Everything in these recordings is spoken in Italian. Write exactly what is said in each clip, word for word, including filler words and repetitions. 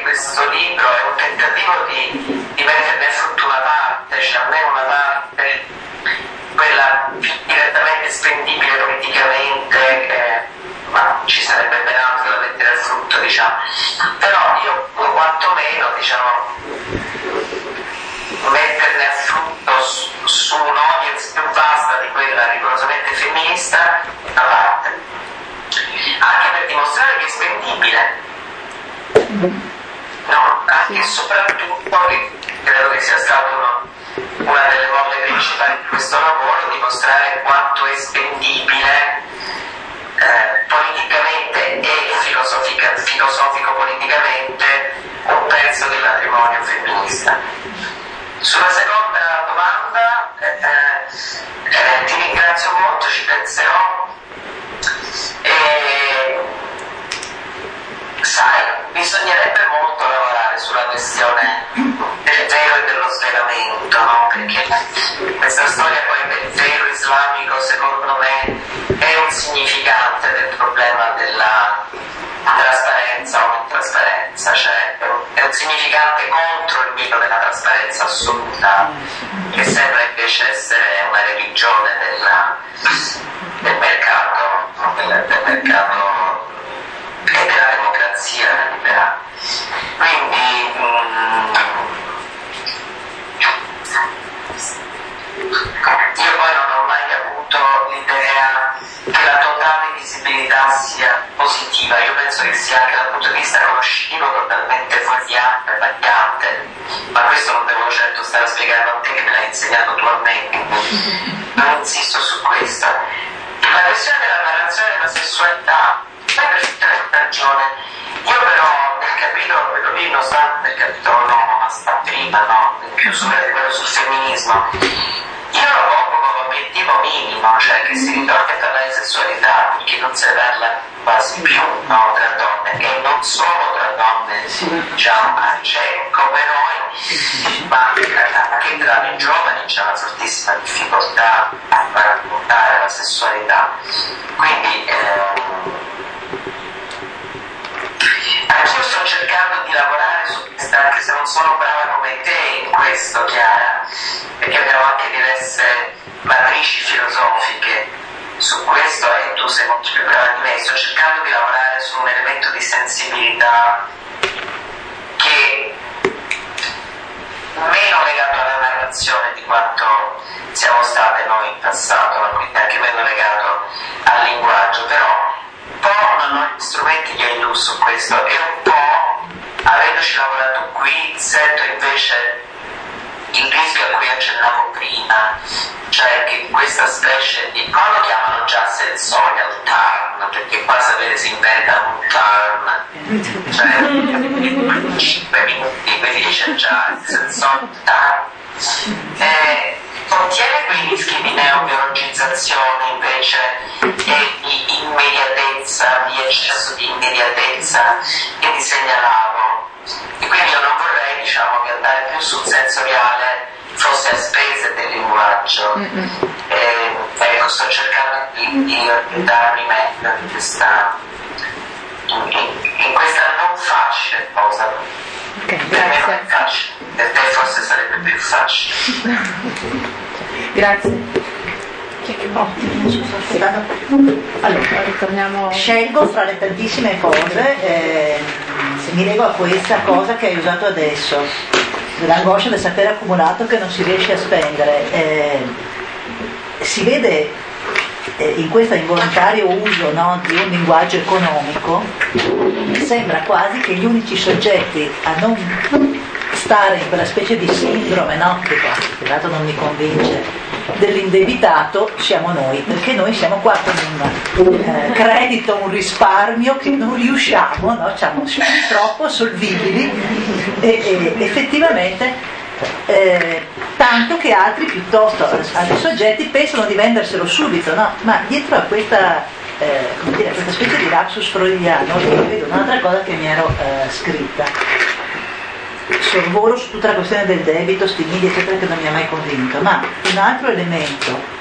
questo libro è un tentativo di, di metterne a frutto una parte, cioè almeno una parte, quella più direttamente spendibile politicamente, eh, ma ci sarebbe ben altro da mettere a frutto, diciamo. Però io quantomeno, diciamo, metterne a frutto su, su un'audience più vasta di quella rigorosamente femminista, da parte. Anche per dimostrare che è spendibile. No, anche e soprattutto, credo che sia stato uno, una delle molle principali di questo lavoro, dimostrare quanto è spendibile eh, politicamente e filosofica, filosofico-politicamente un pezzo del matrimonio femminista. Sulla seconda domanda eh, eh, ti ringrazio molto, ci penserò. E, sai, bisognerebbe molto lavorare sulla questione del velo e dello svelamento, no? Perché questa storia poi del velo islamico, secondo me, è un significante del problema della trasparenza o non trasparenza, cioè è un significante contro il mito della trasparenza assoluta, che sembra invece essere una religione della, del mercato, no? del, del mercato e della democrazia liberale. Quindi mh, io poi non ho mai avuto l'idea che la totale visibilità sia positiva, io penso che sia anche dal punto di vista conoscitivo totalmente fuorviante, sbagliante, ma questo non devo certo stare a spiegare a te che me l'hai insegnato tu a me, non insisto su questo. La questione della narrazione della sessualità, hai perfettamente ragione. Io però nel capitolo, quello lì non sta nel capitolo no, ma sta prima, no, in chiusura di quello sul femminismo, io lo pongo come obiettivo minimo, cioè che si ritorni a parlare di sessualità, perché non si parla quasi più, no, tra donne, e non solo tra donne, diciamo, c'è come noi, ma anche tra i giovani c'è una fortissima difficoltà a raccontare la sessualità. Quindi ehm, anch'io sto cercando di lavorare su questa, anche se non sono brava come te in questo, Chiara, perché abbiamo anche diverse matrici filosofiche su questo e tu sei molto più brava di me. Sto cercando di lavorare su un elemento di sensibilità che meno legato alla narrazione di quanto siamo state noi in passato, ma quindi anche meno legato al linguaggio, però un po' non ho gli strumenti che aiuto su questo e un po', avendoci lavorato qui, sento invece il rischio a cui accennavo prima, cioè che questa specie di, come lo chiamano già, sensorial turn, perché qua sapete si inventa un turn, cioè in cinque minuti, quindi dice già sensorial turn, eh, contiene quei rischi di neobiologizzazione invece e di immediatezza, di eccesso di immediatezza che ti segnalavo. E quindi io non vorrei, diciamo, che andare più sul sensoriale fosse a spese del linguaggio. Mm-hmm. E, ecco, sto cercando di, di orientarmi meglio in questa, in, in, in questa non facile cosa. Okay, per me non è facile, per te forse sarebbe più facile. Grazie. Allora, ritorniamo. Scelgo fra le tantissime cose, eh, se mi lego a questa cosa che hai usato adesso, dell'angoscia del sapere accumulato che non si riesce a spendere. Eh, si vede eh, in questo involontario uso, no, di un linguaggio economico, sembra quasi che gli unici soggetti a non stare in quella specie di sindrome, no, che tra l'altro non mi convince, dell'indebitato siamo noi, perché noi siamo qua con un eh, credito, un risparmio che non riusciamo, no? Siamo troppo solvibili e, e effettivamente eh, tanto che altri piuttosto, altri soggetti pensano di venderselo subito, no? Ma dietro a questa, eh, come dire, questa specie di lapsus freudiano io vedo un'altra cosa che mi ero eh, scritta. Sorvolo su tutta la questione del debito, stimidi eccetera, che non mi ha mai convinto, ma un altro elemento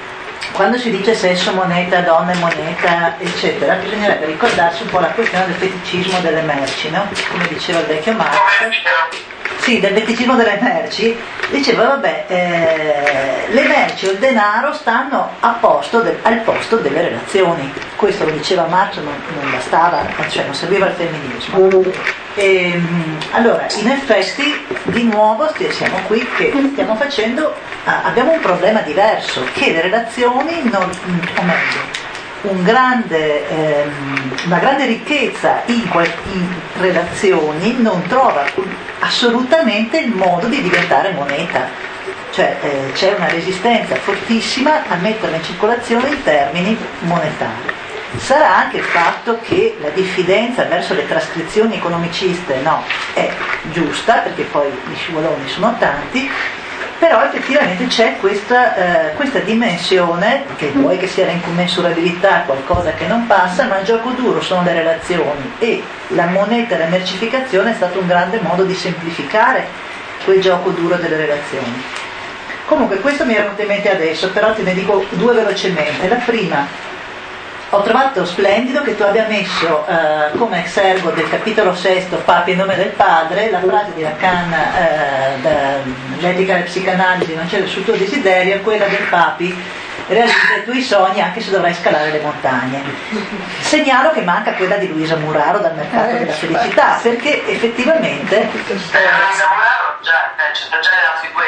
quando si dice sesso moneta, donne moneta, eccetera, bisognerebbe ricordarsi un po' la questione del feticismo delle merci, no? Come diceva il vecchio Marx. Sì, del feticismo delle merci, diceva vabbè, eh, le merci o il denaro stanno a posto de, al posto delle relazioni. Questo lo diceva Marx, non, non bastava, cioè non serviva il femminismo. E, allora, in effetti, di nuovo siamo qui che stiamo facendo, abbiamo un problema diverso, che le relazioni, non, o meglio, un grande, ehm, una grande ricchezza in, in relazioni non trova assolutamente il modo di diventare moneta, cioè eh, c'è una resistenza fortissima a metterla in circolazione in termini monetari. Sarà anche il fatto che la diffidenza verso le trascrizioni economiciste no, è giusta, perché poi gli scivoloni sono tanti, però effettivamente c'è questa, eh, questa dimensione, che vuoi che sia l'incommensurabilità, qualcosa che non passa, ma il gioco duro sono le relazioni, e la moneta e la mercificazione è stato un grande modo di semplificare quel gioco duro delle relazioni. Comunque questo mi era venuto in mente adesso, però te ne dico due velocemente. La prima, ho trovato splendido che tu abbia messo eh, come ex ergo del capitolo sesto, Papi in nome del padre, la frase di Lacan, eh, dall'etica della psicanalisi, non c'è sul tuo desiderio, quella del Papi, realizza i tuoi sogni anche se dovrai scalare le montagne. Segnalo che manca quella di Luisa Muraro dal mercato della felicità, perché effettivamente... Luisa Muraro già, già era figura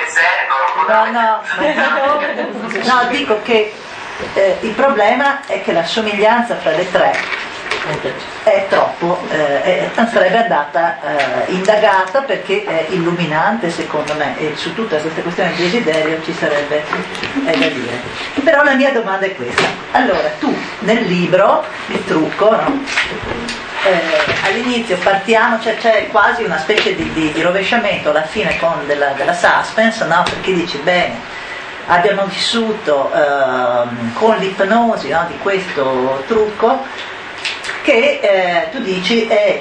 di ergo. No, no, no, dico che Eh, il problema è che la somiglianza fra le tre è troppo, eh, è, sarebbe andata eh, indagata, perché è illuminante secondo me, e su tutte queste questioni di desiderio ci sarebbe eh, da dire. Però la mia domanda è questa: allora tu nel libro il trucco, no? Eh, all'inizio partiamo, cioè c'è quasi una specie di, di, di rovesciamento alla fine con della, della suspense, no? Perché dici bene, abbiamo vissuto eh, con l'ipnosi, no, di questo trucco che eh, tu dici è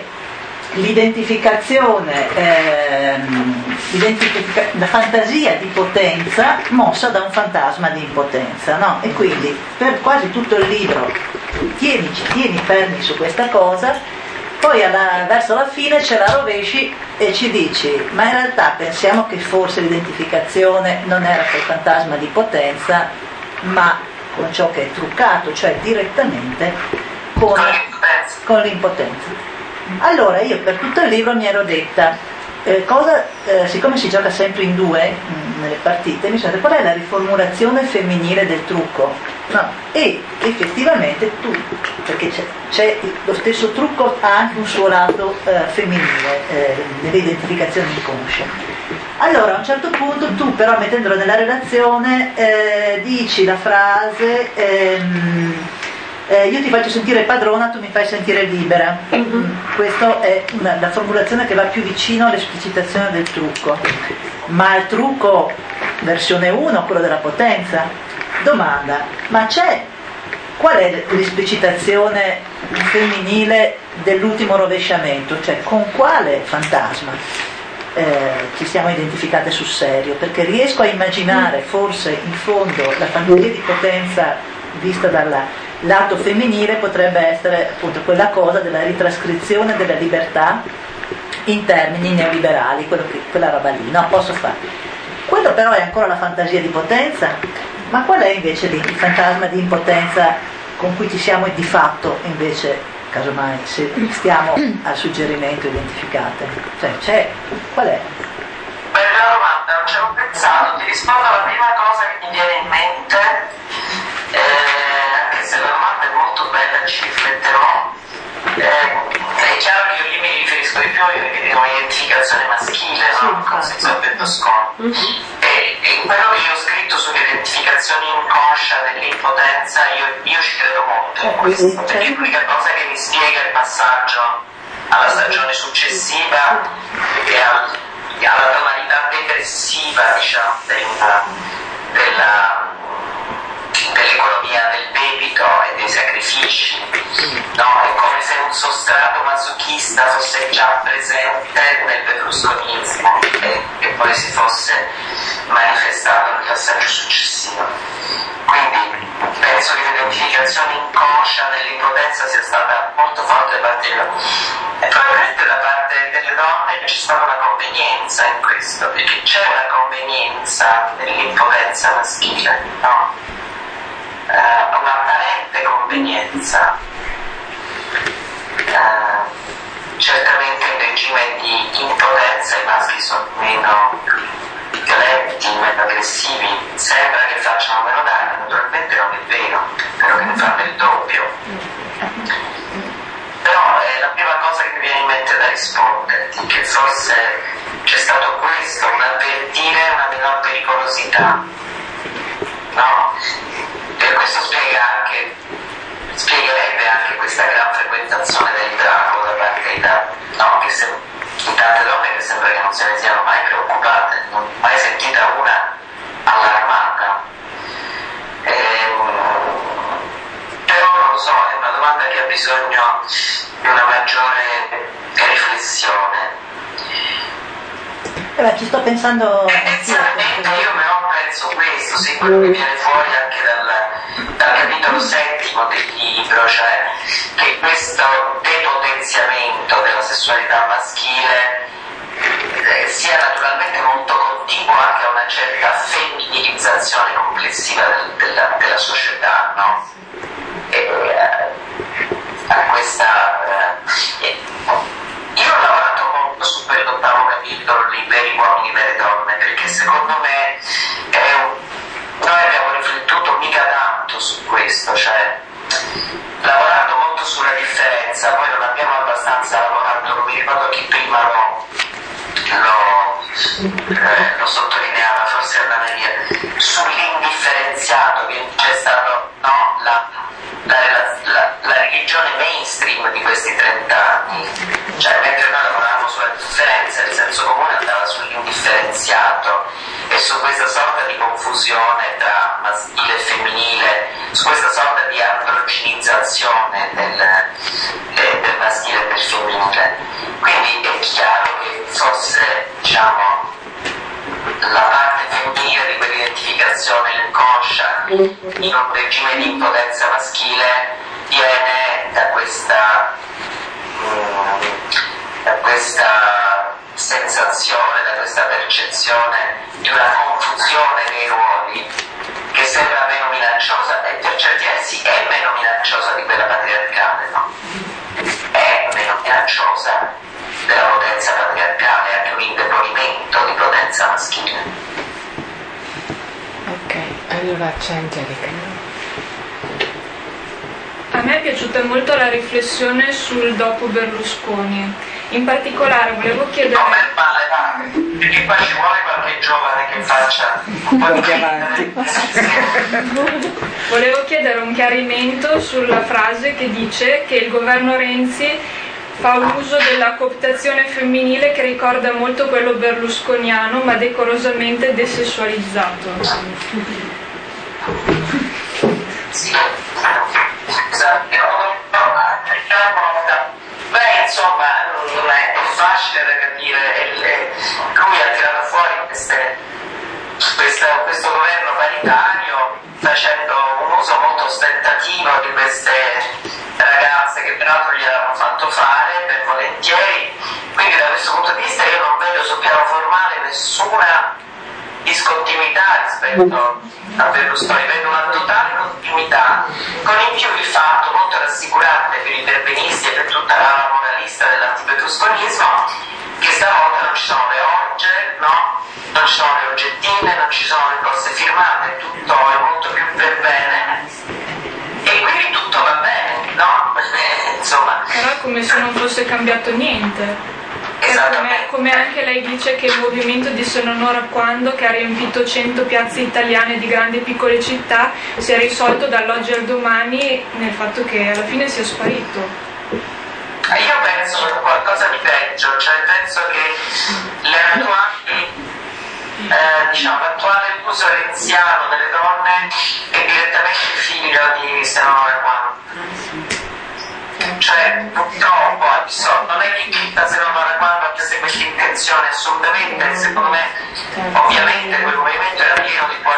l'identificazione, eh, l'identifica- la fantasia di potenza mossa da un fantasma di impotenza, no? E quindi per quasi tutto il libro tieni, tieni fermi su questa cosa. Poi alla, verso la fine ce la rovesci e ci dici, ma in realtà pensiamo che forse l'identificazione non era col fantasma di potenza, ma con ciò che è truccato, cioè direttamente con, con l'impotenza. Allora io per tutto il libro mi ero detta, eh, cosa, eh, siccome si gioca sempre in due mh, nelle partite, mi sono detta qual è la riformulazione femminile del trucco? No, e effettivamente tu, perché c'è, c'è lo stesso trucco, ha anche un suo lato eh, femminile eh, nelle identificazioni inconsce. Allora a un certo punto tu però, mettendolo nella relazione, eh, dici la frase ehm, eh, io ti faccio sentire padrona, tu mi fai sentire libera. Mm-hmm. Questa è una, la formulazione che va più vicino all'esplicitazione del trucco. Ma il trucco versione uno, quello della potenza, domanda, ma c'è, qual è l'esplicitazione femminile dell'ultimo rovesciamento? Cioè con quale fantasma eh, ci siamo identificate sul serio? Perché riesco a immaginare forse in fondo la fantasia di potenza vista dal lato femminile potrebbe essere appunto quella cosa della ritrascrizione della libertà in termini neoliberali, quello che, quella roba lì, no? Posso fare. Quello però è ancora la fantasia di potenza. Ma qual è invece il fantasma di impotenza con cui ci siamo di fatto invece, casomai, se stiamo al suggerimento identificate? Cioè c'è, qual è? Bella domanda, non ci avevo pensato, ti rispondo alla prima cosa che mi viene in mente, eh, anche se la domanda è molto bella, ci rifletterò. Eh, è chiaro che io lì mi riferisco di più a un'identificazione maschile, no? Con senso del Berlusconi. E, e quello che io ho scritto sull'identificazione inconscia dell'impotenza, io, io ci credo molto in questo, perché è l'unica cosa che mi spiega il passaggio alla stagione successiva e al, alla tonalità depressiva, diciamo, della, della dell'economia del debito e dei sacrifici, no? È come se un sostrato masochista fosse già presente nel berlusconismo e, e poi si fosse manifestato nel passaggio successivo. Quindi penso che l'identificazione inconscia nell'impotenza sia stata molto forte da parte delle donne. E probabilmente da parte delle donne c'è stata una convenienza in questo, perché c'è una convenienza nell'impotenza maschile, no? Uh, un'apparente convenienza. Uh, certamente in regime di impotenza i maschi sono meno violenti, meno aggressivi, sembra che facciano meno danni, naturalmente non è vero, però che ne fanno il doppio. Però è la prima cosa che mi viene in mente da risponderti, che forse c'è stato questo, un avvertire una minor pericolosità, no? E questo spiega anche, spiegherebbe anche questa gran frequentazione del drago da parte da, no, che se, di tante donne che sembra che non se ne siano mai preoccupate, non ho mai sentita una allarmata. Ehm, però non lo so, è una domanda che ha bisogno di una maggiore riflessione. Eh beh, ci sto pensando. Tendenzialmente io però penso questo, sì, quello che viene fuori anche dal, dal capitolo settimo del libro, cioè che questo depotenziamento della sessualità maschile eh, sia naturalmente molto contiguo anche a una certa femminilizzazione complessiva del, della, della società, no? E, eh, a questa eh, io ho lavorato molto su quell'ottavo capitolo, i veri uomini e vere donne, perché secondo me è un, noi abbiamo riflettuto mica tanto su questo, cioè lavorato molto sulla differenza, poi non abbiamo abbastanza lavorato, non mi ricordo chi prima lo, lo, eh, lo sottolineava, forse Anna Maria, sull'indifferenziato, che c'è stato, no, la, la, la, la religione mainstream di questi trent'anni, cioè mentre noi lavoravamo sulla differenza, il senso comune andava sull'indifferenziato e su questa sorta di confusione tra maschile e femminile, su questa sorta di androgenizzazione del, del, del maschile e del femminile. Quindi è chiaro che forse, diciamo, la parte femminile di quell'identificazione inconscia in un regime di impotenza maschile viene da questa mh, da questa sensazione, da questa percezione di una confusione dei ruoli che sembra meno minacciosa e per certi versi è meno minacciosa di quella patriarcale, no? È meno minacciosa della potenza patriarcale, è anche un indebolimento di potenza maschile. Ok, allora c'è Angelica. A me è piaciuta molto la riflessione sul dopo Berlusconi. In particolare volevo chiedere... Non è male, va, perché qua ci vuole qualche giovane che faccia un po' di avanti. Volevo chiedere un chiarimento sulla frase che dice che il governo Renzi fa uso della cooptazione femminile che ricorda molto quello berlusconiano, ma decorosamente desessualizzato. Sì, scusate, beh, insomma, non è facile da capire. Lui ha tirato fuori queste, questa, questo governo paritario facendo un uso molto ostentativo di queste ragazze che peraltro gli avevano fatto fare per volentieri, quindi da questo punto di vista io non vedo sul piano formale nessuna discontinuità rispetto a Berlusconi, vedo una totale continuità, con in più il fatto molto rassicurante per i perbenisti e per tutta la moralista dell'antiberlusconismo che stavolta non ci sono le orge, no? Non ci sono le oggettine, non ci sono le cose firmate, tutto è molto più per bene e quindi tutto va bene, no? Insomma, però è come se non fosse cambiato niente. Come, come anche lei dice che il movimento di Se non ora quando, che ha riempito cento piazze italiane di grandi e piccole città, si è risolto dall'oggi al domani nel fatto che alla fine sia sparito. Io penso a qualcosa di peggio, cioè penso che le attuali, eh, diciamo, l'attuale uso renziano delle donne è direttamente figlio di Se non ora quando. Cioè, purtroppo, non è che tutta Se non ora quando avesse questa intenzione assolutamente, secondo me, ovviamente quel movimento era pieno di buone intenzioni.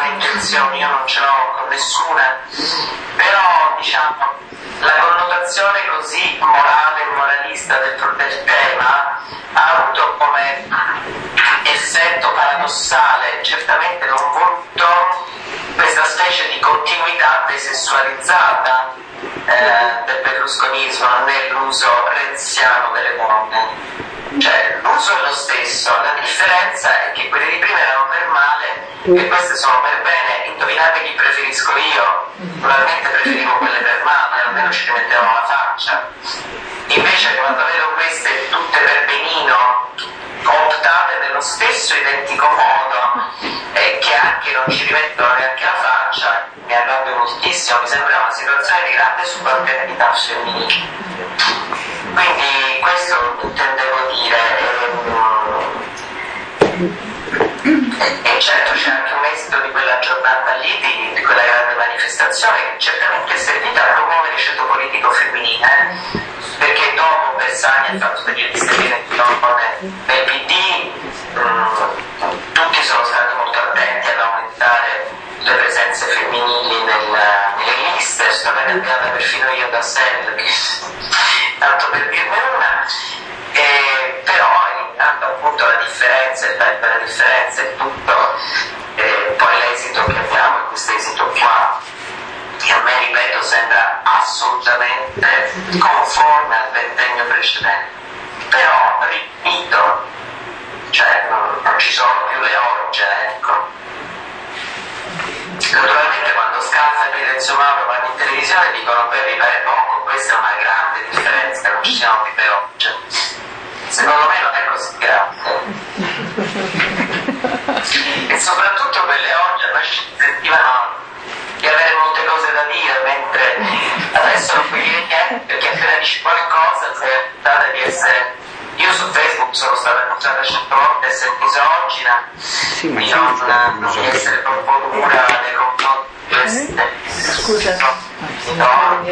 posizioni, io non ce l'ho con nessuna, però diciamo la connotazione così morale e moralista del, del tema ha avuto come effetto paradossale, certamente non voluto, questa specie di continuità desessualizzata eh, del berlusconismo nell'uso renziano delle donne. Cioè l'uso è lo stesso, la differenza è che quelle di prima erano per male e queste sono per bene. Indovinate chi preferisco io? Probabilmente preferivo quelle per male, almeno ci rimettevano la faccia. Invece quando vedo queste tutte per benino, cooptate nello stesso identico modo e che anche non ci rimettono neanche la faccia, mi arrabbio moltissimo, mi sembra una situazione di grande subalternità femminile. Quindi questo intendevo dire. E, e certo c'è anche un esito di quella giornata lì, di, di quella grande manifestazione che certamente è servita a promuovere il ceto politico femminile, eh? Perché dopo Bersani ha fatto degli inserimenti nel P D, mh, tutti sono stati molto attenti ad aumentare le presenze femminili nel, nelle liste, sono cambiata perfino io da Sell, tanto per dirne una, e, però eliminando appunto la differenza, il tempo della differenza e tutto, e poi l'esito che abbiamo è questo esito qua, che a me, ripeto, sembra assolutamente conforme al ventennio precedente, però, ripeto, cioè non, non ci sono più le orge, ecco. Naturalmente quando Scalfa e Fedezio Mauro vanno in televisione dicono per ripetere poco, questa è una grande differenza, non ci siamo più le orge. Secondo me non è così grande. E soprattutto quelle orge poi ci sentivano di avere molte cose da dire, mentre adesso non puoi dire niente perché appena dici qualcosa sei accusata di essere. Io su Facebook sono stata accusata cento volte di essere misogina, sì, di non, non di essere troppo dura nei confronti di queste. Scusa. No.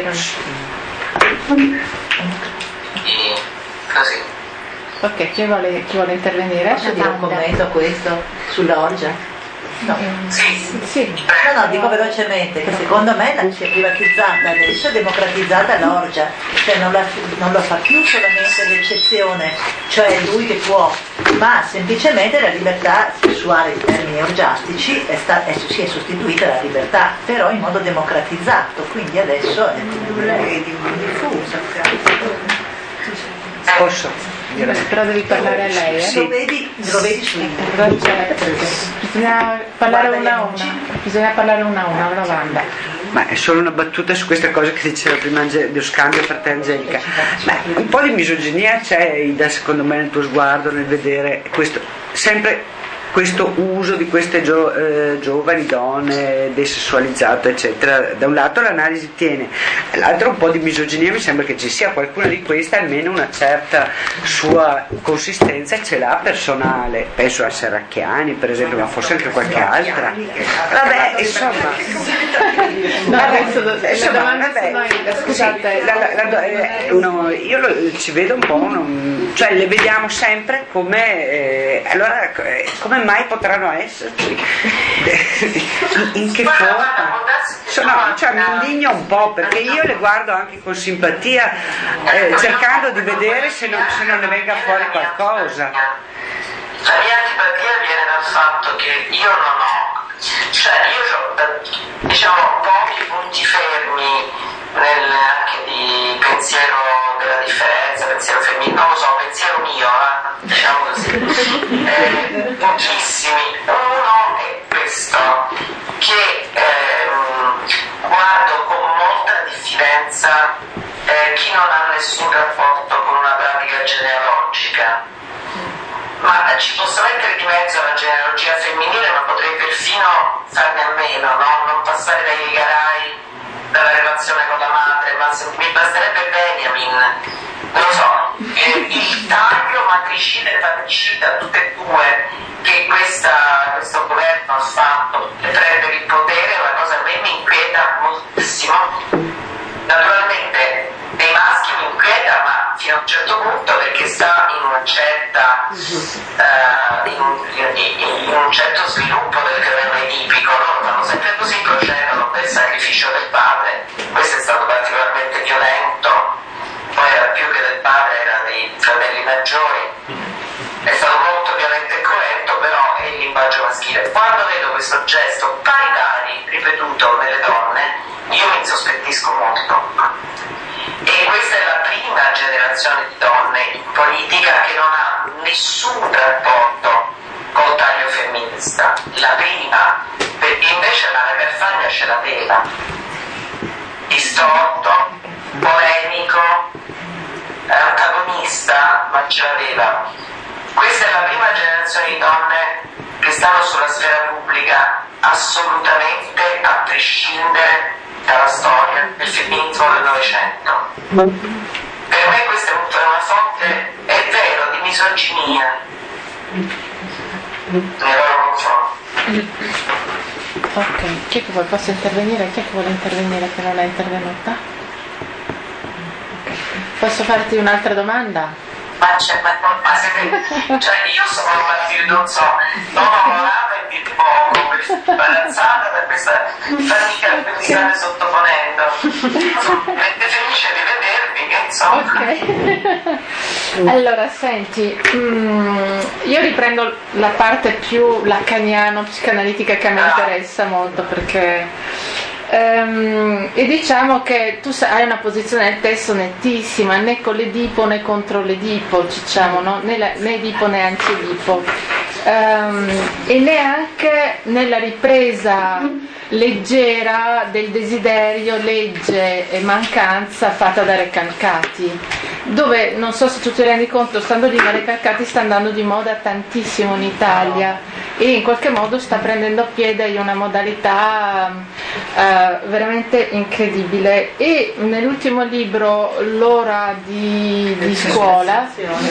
E così. Ok, chi vuole, chi vuole intervenire? Posso dire un commento a questo sull'orgia? No. Sì. Sì. No, no, dico velocemente che secondo me la si è privatizzata adesso, è democratizzata l'orgia, cioè non, la, non lo fa più solamente l'eccezione, cioè lui che può, ma semplicemente la libertà sessuale in termini orgiastici è, sta, è, si è sostituita alla libertà, però in modo democratizzato, quindi adesso è diffusa. Posso? Però devi parlare a lei, eh? Sì. Lo vedi, lo vedi su internet. Bisogna parlare una a una. Bisogna parlare una a una, una banda. Ma è solo una battuta su queste cose che diceva prima dello scambio fra te e Angelica. Beh, un po' di misoginia c'è, Ida, secondo me, nel tuo sguardo, nel vedere questo sempre questo uso di queste gio, eh, giovani donne desessualizzate eccetera. Da un lato l'analisi tiene, dall'altro un po' di misoginia, mi sembra che ci sia qualcuna di queste, almeno una certa sua consistenza ce l'ha personale, penso a Serracchiani per esempio, ma forse anche qualche altra. Vabbè, insomma, no, adesso le insomma, domande vabbè, sono io, scusate. Sì, la, la, la, eh, uno, io lo, ci vedo un po' uno, cioè le vediamo sempre come eh, allora eh, come mai potranno esserci? in, in che forma? No, cioè, mi indigno un po' perché io le guardo anche con simpatia, eh, cercando di vedere se non, se non ne venga fuori qualcosa. La mia antipatia viene dal fatto che io non ho, cioè io ho, diciamo, pochi punti fermi nel, anche di pensiero della differenza, pensiero femminile, non lo so, pensiero mio, eh, diciamo così, eh, pochissimi. Uno è questo, che ehm, guardo con molta diffidenza eh, chi non ha nessun rapporto con una pratica genealogica. Ma ci posso mettere di mezzo la genealogia femminile, ma potrei perfino farne a meno, no? Non passare dai rigarai, dalla relazione con la madre, ma se mi basterebbe Benjamin, non lo so, eh, il taglio matricida e patricida, tutte e due, che questa, questo governo ha fatto per prendere il potere, è una cosa che a me mi inquieta moltissimo. Naturalmente dei maschi mi inquieta, ma fino a un certo punto perché sta in una certa uh, in, un, in, in un certo sviluppo del terreno edipico, loro fanno sempre così, procedono per sacrificio del padre. Questo è stato particolarmente violento, poi era più che del padre, era dei fratelli maggiori, è stato molto violento e cruento, però è il linguaggio maschile. Quando vedo questo gesto pari pari ripetuto nelle donne, io mi insospettisco molto. E questa è la prima generazione di donne in politica che non ha nessun rapporto col taglio femminista. La prima, perché invece Mara Carfagna ce l'aveva. Distorto, polemico, antagonista, ma ce l'aveva. Questa è la prima generazione di donne che stanno sulla sfera pubblica assolutamente a prescindere dalla storia del femminismo del Novecento. Per me questa è una fonte, è vero, di misoginia nei loro confronti. Ok, chi è che vuole, posso intervenire? Chi è che vuole intervenire che non è intervenuta? Okay. Posso farti un'altra domanda? Ma c'è, ma, ma siete, cioè io sono partito, non so, non onorata e di poco, imbarazzata da questa fatica che mi state sottoponendo. Siete felice di vedermi, che insomma. Ok. Allora, senti, mm, io riprendo la parte più lacaniano-psicanalitica che a me Ah. interessa molto, perché Ehm, e diciamo che tu hai una posizione nel testo nettissima, né con l'Edipo né contro l'Edipo, diciamo, no? né, la, né Edipo né anti-Edipo, ehm, e neanche nella ripresa leggera del desiderio, legge e mancanza fatta da Recalcati, dove non so se tu ti rendi conto, stando lì, ma Recalcati sta andando di moda tantissimo in Italia e in qualche modo sta prendendo piede in una modalità eh, veramente incredibile. E nell'ultimo libro, L'ora di, di scuola,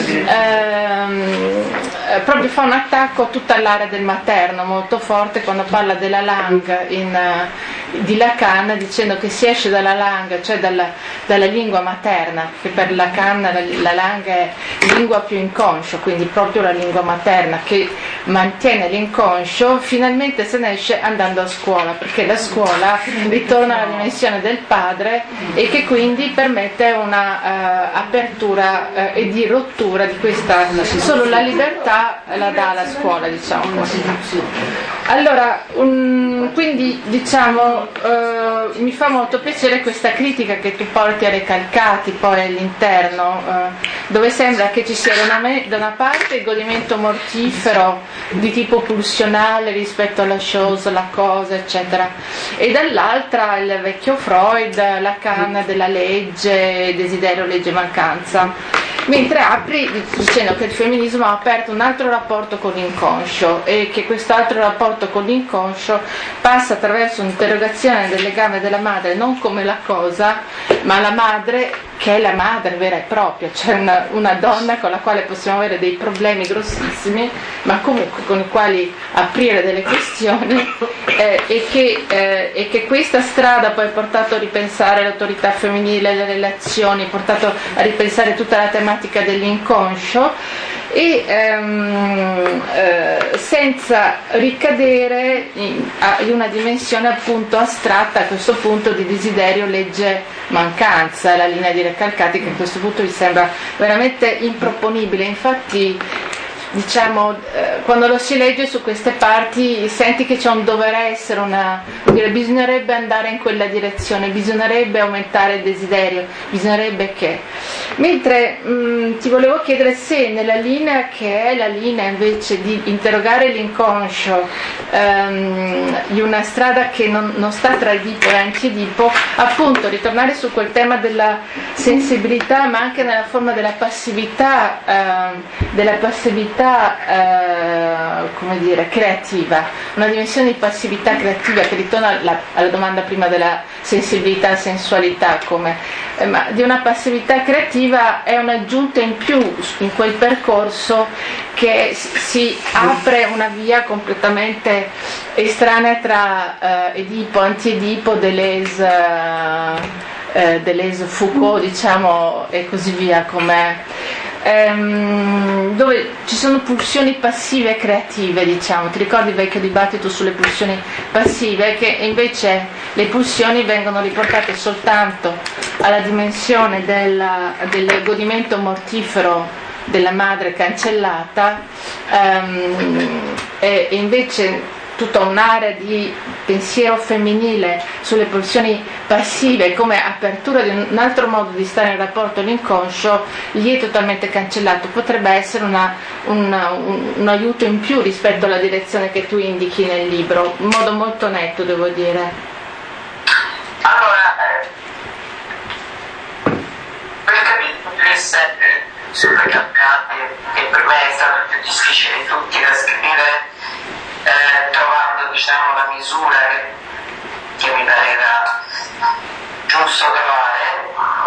ehm, proprio fa un attacco a tutta l'area del materno molto forte, quando parla della langue in, di Lacan, dicendo che si esce dalla langue, cioè dalla, dalla lingua materna, che per Lacan la, la langue è lingua più inconscio, quindi proprio la lingua materna che mantiene l'inconscio, finalmente se ne esce andando a scuola, perché la scuola ritorna alla dimensione del padre e che quindi permette una uh, apertura uh, e di rottura di questa, solo la libertà la dà la scuola, diciamo così. Allora, um, quindi diciamo uh, mi fa molto piacere questa critica che tu porti a Recalcati poi all'interno, uh, dove sembra che ci sia da una, me- da una parte il godimento mortifero di tipo pulsionale rispetto alla chose, la cosa, eccetera, e dall'altra il vecchio Freud, Lacan della legge, desiderio, legge, mancanza. Mentre apri dicendo che il femminismo ha aperto un altro rapporto con l'inconscio e che quest'altro rapporto con l'inconscio passa attraverso un'interrogazione del legame della madre non come la cosa, ma la madre che è la madre vera e propria, cioè una, una donna con la quale possiamo avere dei problemi grossissimi, ma comunque con i quali aprire delle questioni, eh, e, che, eh, e che questa strada poi ha portato a ripensare l'autorità femminile, le relazioni, ha portato a ripensare tutta la tematica dell'inconscio, e ehm, eh, senza ricadere in, in una dimensione appunto astratta a questo punto di desiderio, legge, mancanza, la linea di Recalcati che a questo punto mi sembra veramente improponibile. Infatti diciamo eh, quando lo si legge su queste parti senti che c'è un dover essere, una, dire, bisognerebbe andare in quella direzione, bisognerebbe aumentare il desiderio, bisognerebbe che, mentre mh, ti volevo chiedere se nella linea che è la linea invece di interrogare l'inconscio, ehm, di una strada che non, non sta tra Edipo e anti-Edipo, appunto ritornare su quel tema della sensibilità, ma anche nella forma della passività, ehm, della passività Eh, come dire, creativa, una dimensione di passività creativa che ritorna alla, alla domanda prima della sensibilità, sensualità, come, eh, ma di una passività creativa è un'aggiunta in più in quel percorso che si apre una via completamente estranea tra eh, Edipo, anti-Edipo, Deleuze, eh, Deleuze, Foucault, diciamo, e così via, come ehm, dove ci sono pulsioni passive e creative, diciamo. Ti ricordi il vecchio dibattito sulle pulsioni passive, che invece le pulsioni vengono riportate soltanto alla dimensione della, del godimento mortifero della madre cancellata, ehm, e invece tutta un'area di pensiero femminile sulle pulsioni passive come apertura di un altro modo di stare in rapporto all'inconscio, lì è totalmente cancellato. Potrebbe essere una, una, un, un aiuto in più rispetto alla direzione che tu indichi nel libro, in modo molto netto, devo dire. Allora, eh, per capire sempre sulle calcate, che per me è stato il più difficile di tutti da scrivere, eh, trovando, diciamo, la misura che, che mi pareva giusto trovare,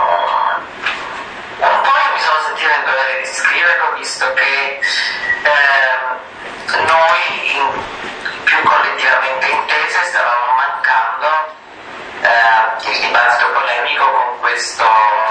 un po' io mi sono sentita in dovere di scriverlo, visto che eh, noi, in, più collettivamente intese, stavamo mancando eh, il dibattito polemico con questo,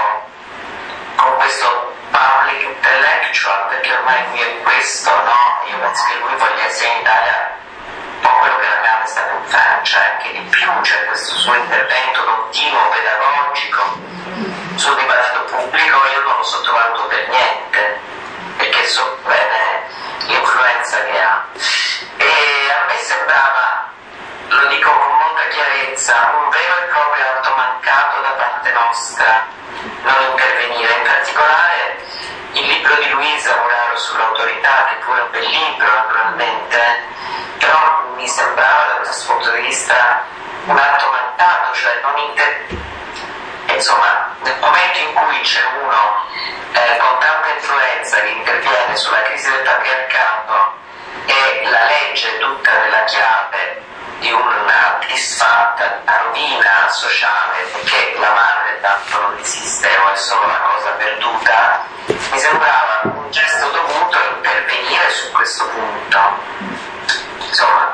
con questo public intellectual, perché ormai qui è questo, no? Io penso che lui voglia sia in Italia un po' quello che la Cannes è stato in Francia, anche di più, cioè questo suo intervento continuo, pedagogico sul dibattito pubblico. Io non lo sottovaluto per niente, perché so bene l'influenza che ha, e a me sembrava, lo dico con molta chiarezza, un vero e proprio atto mancato da parte nostra non intervenire. In particolare il libro di Luisa Muraro sull'autorità, che pure è un bel libro naturalmente, però mi sembrava da questo punto di vista un atto mancato, cioè non inter... insomma, nel momento in cui c'è uno eh, con tanta influenza che interviene sulla crisi del patriarcato e la legge tutta nella chiave di una disfatta, una rovina sociale, perché la madre tanto non esiste o è solo una cosa perduta, mi sembrava un gesto dovuto intervenire su questo punto. Insomma,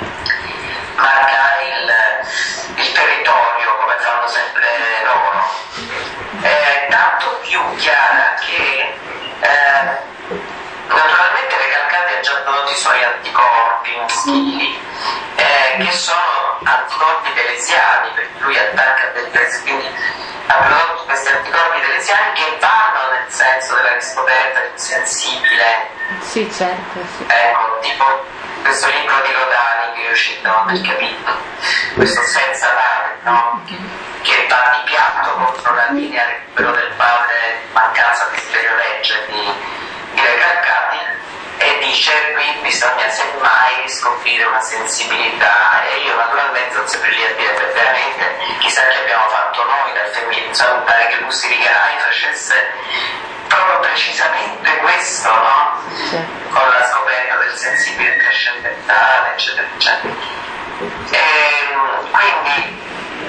marcare il, il territorio come fanno sempre loro. È tanto più chiara che eh, naturalmente Recalcati ha già prodotto i suoi anticorpi maschili, eh, che sono anticorpi delesiani, perché lui attacca del peso, quindi ha prodotto questi anticorpi delesiani che vanno nel senso della riscoperta del sensibile. Sì, certo. Sì. Ecco, tipo questo libro di Rodani che io cito nel capitolo, questo senza dare, no? Che va di piatto contro la linea recupero del padre, mancanza di stereolegge di, di Recalcati, e dice qui bisogna semmai riscoprire una sensibilità, e io naturalmente sono sempre lì a dire che veramente chissà che abbiamo fatto noi dal femminismo, salutare che Lucy Rigarai facesse proprio precisamente questo, no? Sì. Con la scoperta del sensibile trascendentale, eccetera, eccetera. E, quindi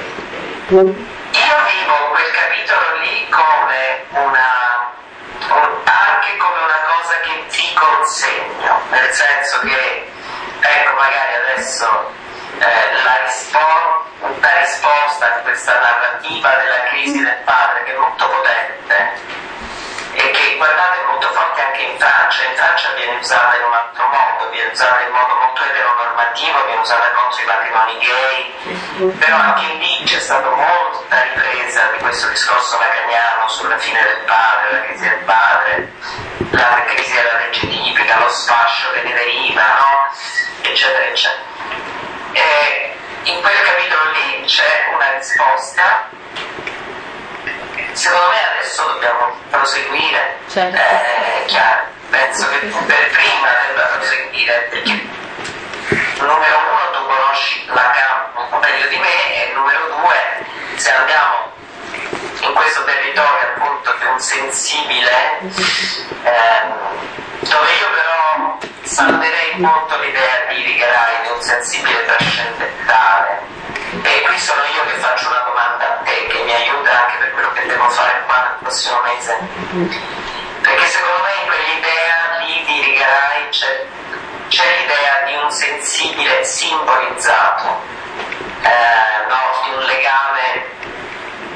io vivo quel capitolo lì come una, un, anche come una cosa che vi consegno, nel senso che, ecco, magari adesso eh, la, rispo- la risposta a questa narrativa della crisi del padre, che è molto potente e che, guardate, è molto forte anche in Francia. In Francia viene usata in un altro modo, viene usata in modo molto eteronormativo, viene usata contro i matrimoni gay, però anche lì c'è stata molta ripresa di questo discorso lacaniano sulla fine del padre, la crisi del padre, la crisi della legge tipica, lo sfascio che ne deriva, no? Eccetera, eccetera. E in quel capitolo lì c'è una risposta. Secondo me adesso dobbiamo proseguire, certo. eh, chiaro, penso che per prima debba proseguire, perché numero uno tu conosci Lacan un po' meglio di me, e numero due, se andiamo in questo territorio appunto di un sensibile, ehm, dove io però salverei molto l'idea di Rigarai di un sensibile trascendentale. E qui sono io che faccio una domanda a te, che mi aiuta anche per quello che devo fare qua nel prossimo mese, perché secondo me in quell'idea lì di Rigarai c'è, c'è l'idea di un sensibile simbolizzato, eh, no? Di un legame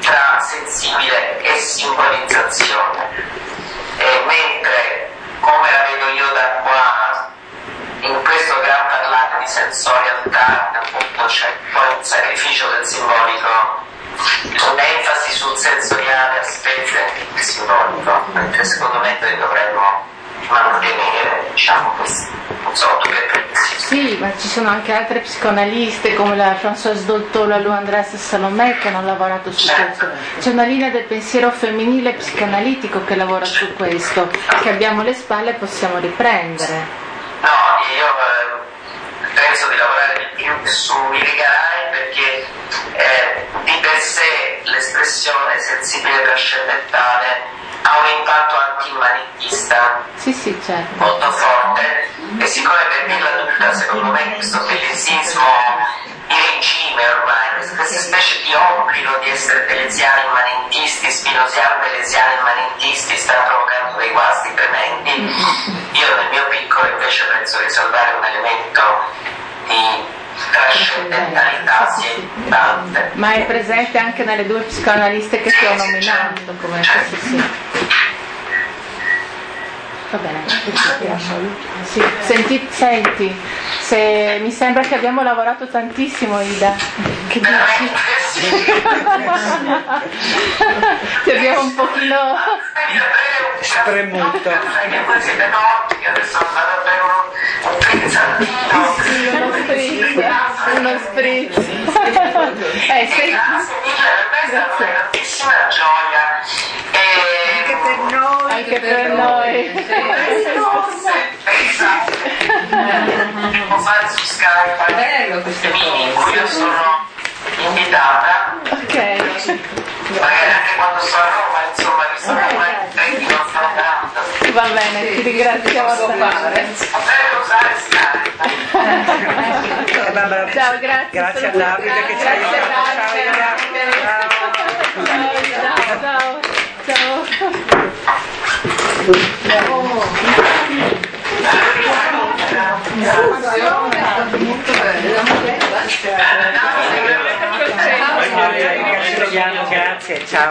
tra sensibile e simbolizzazione. E mentre, come la vedo io da qua, in questo gran parlare di sensorialità, appunto c'è poi il sacrificio del simbolico, un'enfasi sul sensoriale a spese del simbolico, mentre secondo me noi dovremmo mantenere, diciamo, questo, non so, tu che pensi? Sì, ma ci sono anche altre psicoanaliste come la Françoise Dolto, la Lou Andrés Salomé che hanno lavorato su questo. C'è una linea del pensiero femminile psicoanalitico che lavora su questo, che abbiamo alle spalle e possiamo riprendere. No, io eh, penso di lavorare di più su Irigaray perché eh, di per sé l'espressione sensibile trascendentale ha un impatto antimanitista sì, sì, certo. molto forte, e siccome per dirla tutta, secondo me questo bellesismo di regime ormai, questa specie di obbligo di essere delesiani immanentisti, spinosiani delesiani immanentisti, sta provocando dei guasti tremendi. Io nel mio piccolo invece penso di salvare un elemento di trascendentalità sia importante. Ma è presente anche nelle due psicoanaliste che sto nominando, come questo sì. Va bene, sì. Senti, senti, se mi sembra che abbiamo lavorato tantissimo, Ida. Che dici? Ti abbiamo un pochino spremuto. Adesso vado a bere un frizzantino. Sì, uno spritz, uno spritz. Eh, sei... Grazie mille, per me è stata una grandissima gioia. Anche per noi. Anche per noi. Devo fare su Skype bello questo in cui io sono invitata. Ok. Magari anche quando sto a Roma, insomma, visto che ormai tempi non stanno dando. Va bene, ti ringraziamo. Potrei usare Skype. Ciao, grazie. Grazie a Davide che ci ha aiutato. Ciao, ciao. Ciao. Grazie, ciao.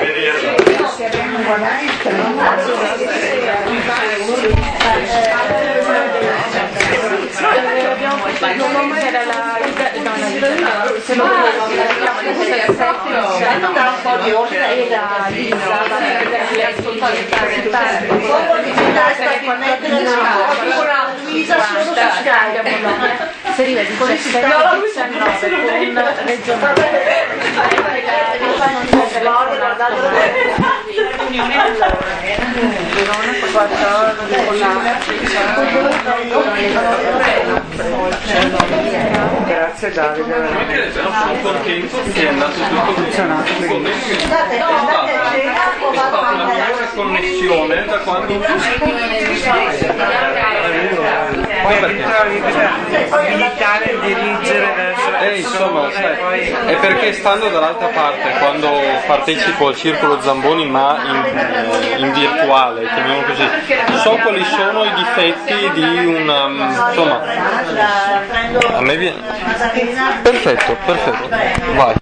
Abbiamo fatto un nome era la se lo un po' di ordine e la Luisa solo su Skype. Seriva diciassette diciannove con regionale. Grazie Davide. Sono contento che è andato tutto funzionato benissimo. È stata una buona connessione da quando Poi ritrovi questa abilità nel dirigere verso eh, insomma, sai, è perché stando dall'altra parte, quando partecipo al circolo Zamboni ma in, in virtuale, chiamiamolo così, so quali sono i difetti di una, insomma, a me viene perfetto, perfetto, vai.